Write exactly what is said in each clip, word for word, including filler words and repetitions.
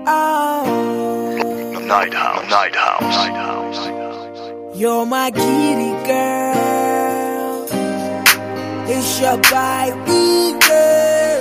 Oh, Night House, Night House, Night House. You're my kitty girl. It's your baby girl.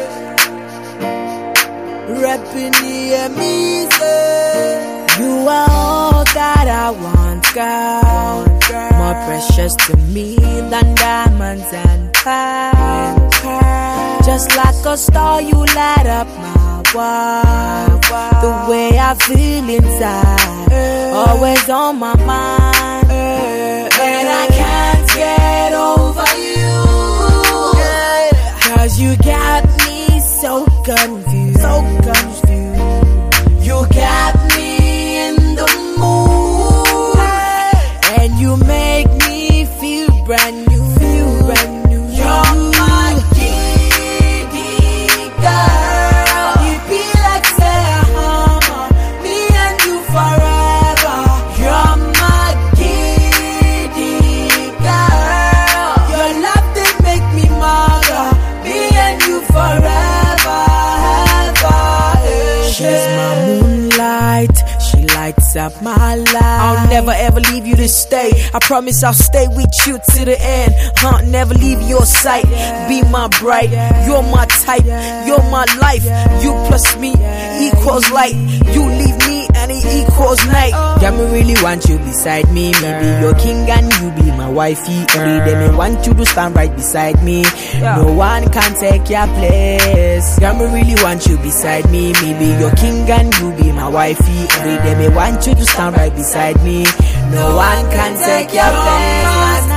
Rapping the music. You are all that I want, girl. More precious to me than diamonds and pearls. Just like a star, you light up my world. The way I feel inside, always on my mind. And I can't get over you, cause you got me so confused, so confused. You got me in the mood, and you make me feel brand new, feel brand new. You're my kitty girl. You be like say, uh, me and you forever. You're my kitty girl. Your love they make me mother. Me and you forever, ever. She's my moonlight. She lights up my life. I'll never ever leave you to stay. I promise I'll stay with you to the end. Huh, never leave your sight. Be my bride. You're my type. You're my life. You plus me equals light. You leave me and it equals night. Yeah, me really want you beside me. Me be your king and you be my wifey. Every day me want you to stand right beside me. No one can take your place. Yeah, me really want you beside me. Me be your king and you be my wifey. Every day me want you to stand right beside me. No one can take your place.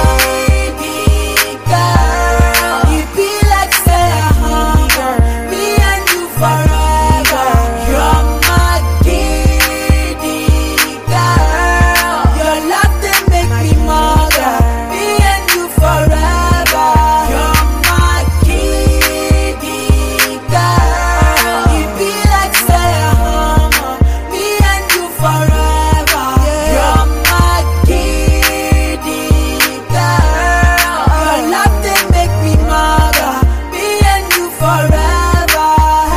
Girl, you be like say, uh, me and you forever. You're my kitty girl. Your love they make me mother. Me and you forever. You're my kitty girl. You be like say, uh, me and you forever. You're my kitty girl. Your love they make me mother. Me and you forever,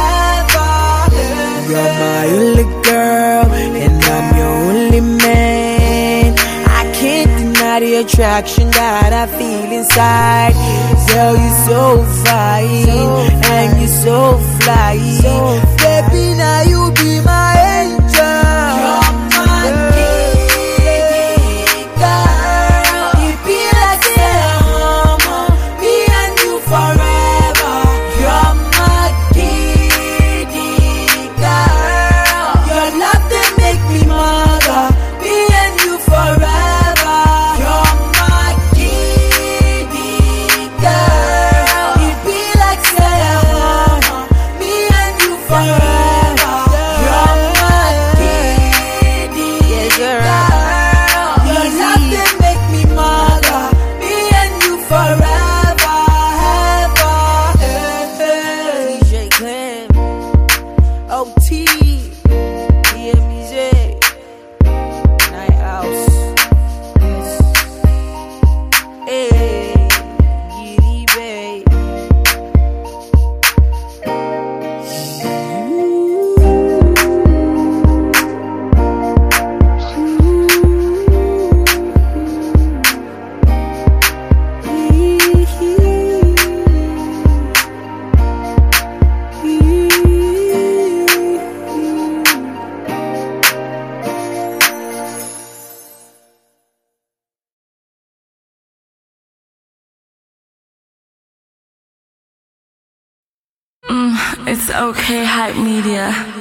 ever. You're my only girl, and I'm your only man. I can't deny the attraction that I feel inside. Girl, you're so fine, and you're so fly. Baby, now you be my angel. You're my kitty girl. You be like say, uh, me and you forever. You're my kitty girl. Your love they make me mother. Me and you forever. You're my kitty girl. You be like say, uh, me and you forever. You're my kitty girl. Your love they make me mother. Me and you forever, ever. D J Clem, O T, D M Z, Night House. Hey, Giddy Bay. It's okay, Hype Media.